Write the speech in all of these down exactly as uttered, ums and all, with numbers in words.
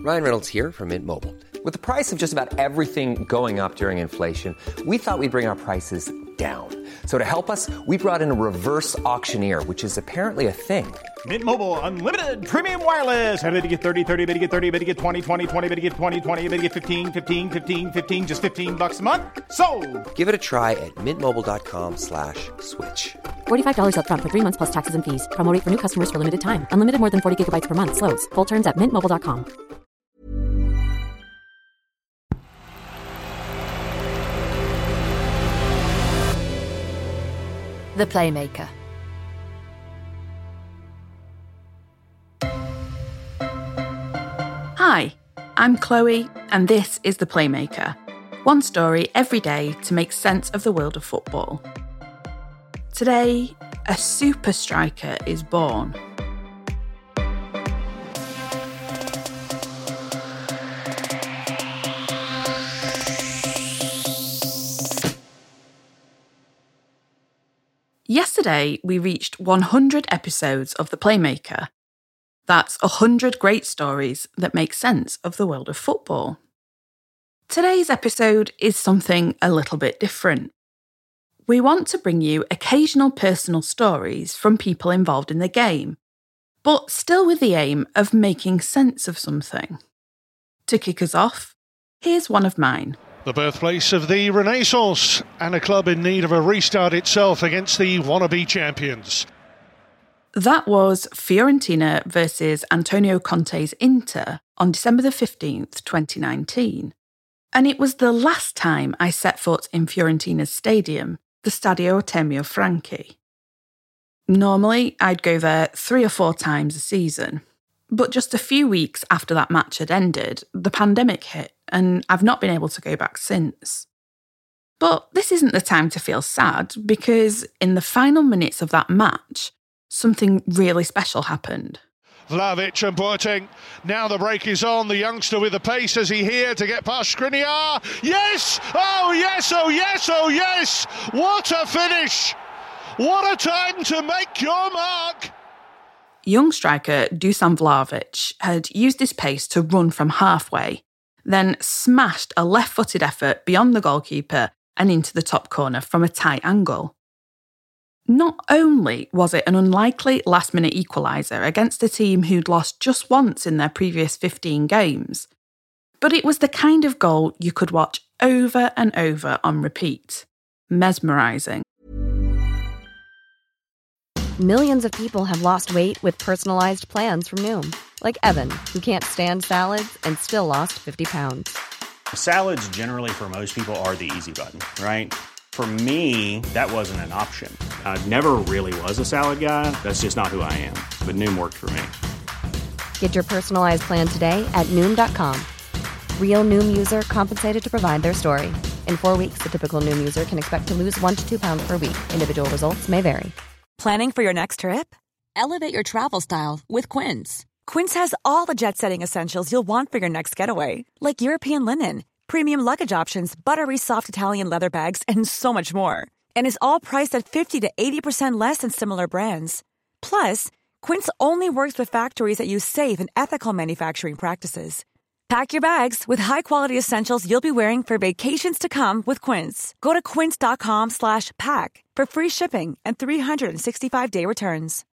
Ryan Reynolds here from Mint Mobile. With the price of just about everything going up during inflation, we thought we'd bring our prices down. So to help us, we brought in a reverse auctioneer, which is apparently a thing. Mint Mobile Unlimited Premium Wireless. How to get thirty, thirty, how to get thirty, how to get twenty, twenty, twenty, how to get twenty, twenty, how to get fifteen, fifteen, fifteen, fifteen, just fifteen bucks a month? Sold! Give it a try at mintmobile.com slash switch. forty-five dollars up front for three months plus taxes and fees. Promo rate for new customers for limited time. Unlimited more than forty gigabytes per month. Slows full terms at mint mobile dot com. The Playmaker. Hi, I'm Chloe, and this is The Playmaker. One story every day to make sense of the world of football. Today, a super striker is born. Yesterday, we reached one hundred episodes of The Playmaker. That's one hundred great stories that make sense of the world of football. Today's episode is something a little bit different. We want to bring you occasional personal stories from people involved in the game, but still with the aim of making sense of something. To kick us off, here's one of mine. The birthplace of the Renaissance and a club in need of a restart itself against the wannabe champions. That was Fiorentina versus Antonio Conte's Inter on December the fifteenth, twenty nineteen. And it was the last time I set foot in Fiorentina's stadium, the Stadio Artemio Franchi. Normally, I'd go there three or four times a season. But just a few weeks after that match had ended, the pandemic hit, and I've not been able to go back since. But this isn't the time to feel sad, because in the final minutes of that match, something really special happened. Vlahovic and Boateng. Now the break is on. The youngster with the pace. Is he here to get past Skriniar? Yes! Oh yes! Oh yes! Oh yes! What a finish! What a time to make your mark! Young striker Dusan Vlahovic had used his pace to run from halfway, then smashed a left-footed effort beyond the goalkeeper and into the top corner from a tight angle. Not only was it an unlikely last-minute equaliser against a team who'd lost just once in their previous fifteen games, but it was the kind of goal you could watch over and over on repeat. Mesmerising. Millions of people have lost weight with personalized plans from Noom. Like Evan, who can't stand salads and still lost fifty pounds. Salads generally for most people are the easy button, right? For me, that wasn't an option. I never really was a salad guy. That's just not who I am. But Noom worked for me. Get your personalized plan today at Noom dot com. Real Noom user compensated to provide their story. In four weeks, the typical Noom user can expect to lose one to two pounds per week. Individual results may vary. Planning for your next trip? Elevate your travel style with Quince. Quince has all the jet-setting essentials you'll want for your next getaway, like European linen, premium luggage options, buttery soft Italian leather bags, and so much more. And is all priced at fifty to eighty percent less than similar brands. Plus, Quince only works with factories that use safe and ethical manufacturing practices. Pack your bags with high-quality essentials you'll be wearing for vacations to come with Quince. Go to quince.com slash pack for free shipping and three sixty-five day returns.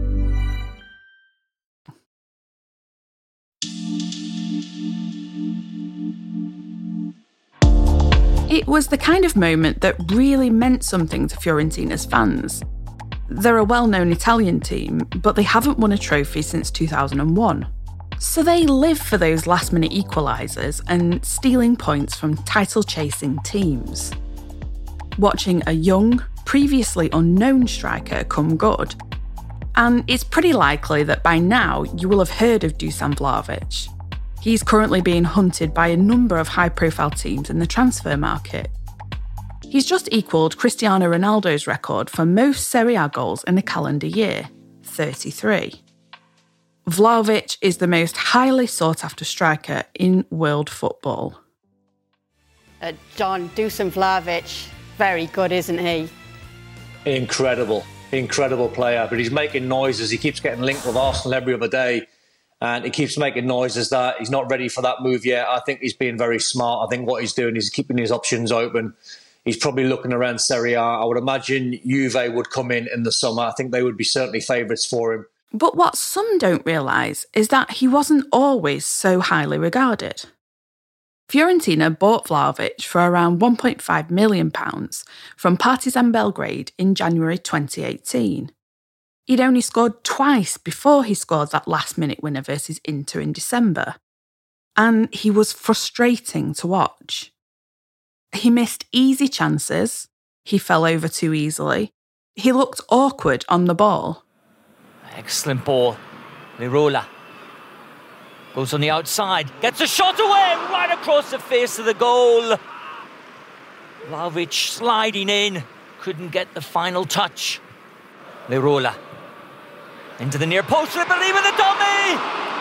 It was the kind of moment that really meant something to Fiorentina's fans. They're a well-known Italian team, but they haven't won a trophy since two thousand one. So they live for those last-minute equalisers and stealing points from title-chasing teams. Watching a young, previously unknown striker come good. And it's pretty likely that by now you will have heard of Dusan Vlahovic. He's currently being hunted by a number of high-profile teams in the transfer market. He's just equalled Cristiano Ronaldo's record for most Serie A goals in a calendar year, thirty-three. Vlahovic is the most highly sought-after striker in world football. Uh, John, Dusan Vlahovic, very good, isn't he? Incredible, incredible player, but he's making noises. He keeps getting linked with Arsenal every other day. And he keeps making noises that he's not ready for that move yet. I think he's being very smart. I think what he's doing is keeping his options open. He's probably looking around Serie A. I would imagine Juve would come in in the summer. I think they would be certainly favourites for him. But what some don't realise is that he wasn't always so highly regarded. Fiorentina bought Vlahovic for around one point five million pounds from Partizan Belgrade in January twenty eighteen. He'd only scored twice before he scored that last-minute winner versus Inter in December. And he was frustrating to watch. He missed easy chances, he fell over too easily, he looked awkward on the ball. Excellent ball. Lirola goes on the outside, gets a shot away, right across the face of the goal. Vlahovic sliding in, couldn't get the final touch. Lirola into the near post, I believe, with the dummy!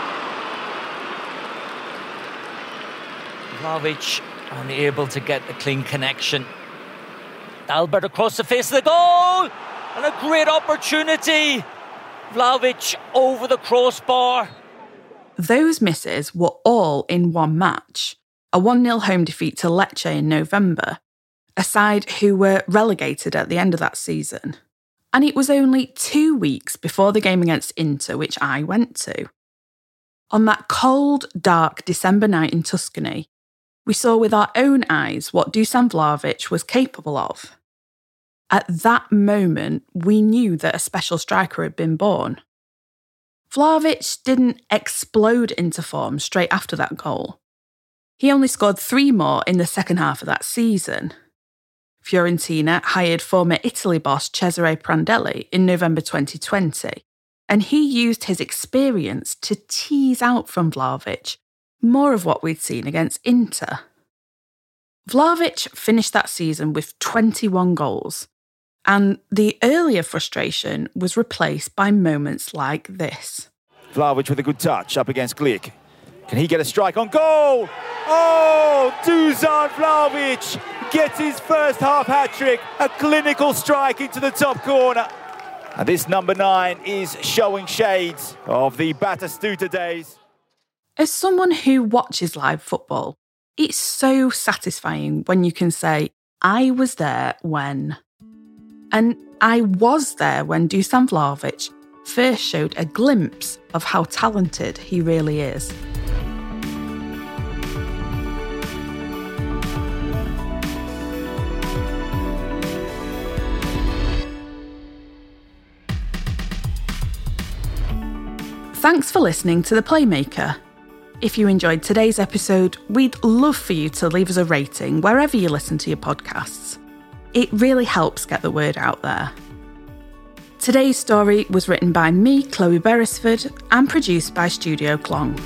Vlahovic unable to get the clean connection. Albert across the face of the goal! And a great opportunity! Vlahovic over the crossbar. Those misses were all in one match. A one nil home defeat to Lecce in November, a side who were relegated at the end of that season. And it was only two weeks before the game against Inter, which I went to. On that cold, dark December night in Tuscany, we saw with our own eyes what Dusan Vlahovic was capable of. At that moment, we knew that a special striker had been born. Vlahovic didn't explode into form straight after that goal. He only scored three more in the second half of that season. Fiorentina hired former Italy boss Cesare Prandelli in November twenty twenty, and he used his experience to tease out from Vlahovic more of what we'd seen against Inter. Vlahovic finished that season with twenty-one goals, and the earlier frustration was replaced by moments like this. Vlahovic with a good touch up against Glick. Can he get a strike on goal? Oh, Dusan Vlahovic gets his first half hat-trick, a clinical strike into the top corner. And this number nine is showing shades of the Batistuta days. As someone who watches live football, it's so satisfying when you can say, I was there when... And I was there when Dusan Vlahovic first showed a glimpse of how talented he really is. Thanks for listening to The Playmaker. If you enjoyed today's episode, we'd love for you to leave us a rating wherever you listen to your podcasts. It really helps get the word out there. Today's story was written by me, Chloe Beresford, and produced by Studio Klong.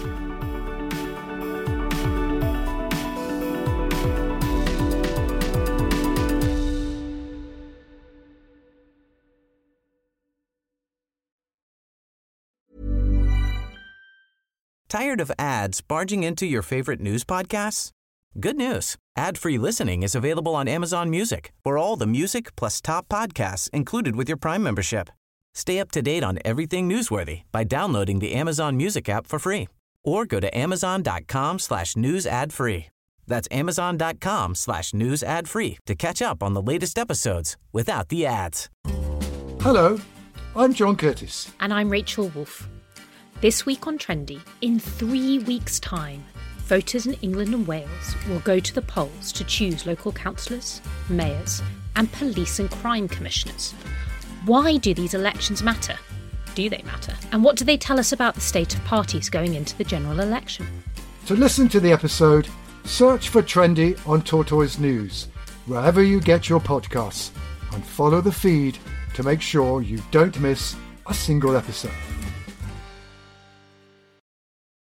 Tired of ads barging into your favorite news podcasts? Good news. Ad-free listening is available on Amazon Music for all the music plus top podcasts included with your Prime membership. Stay up to date on everything newsworthy by downloading the Amazon Music app for free or go to amazon.com slash news ad free. That's amazon.com slash news ad free to catch up on the latest episodes without the ads. Hello, I'm John Curtis. And I'm Rachel Wolfe. This week on Trendy, in three weeks' time, voters in England and Wales will go to the polls to choose local councillors, mayors, and police and crime commissioners. Why do these elections matter? Do they matter? And what do they tell us about the state of parties going into the general election? To listen to the episode, search for Trendy on Tortoise News, wherever you get your podcasts, and follow the feed to make sure you don't miss a single episode.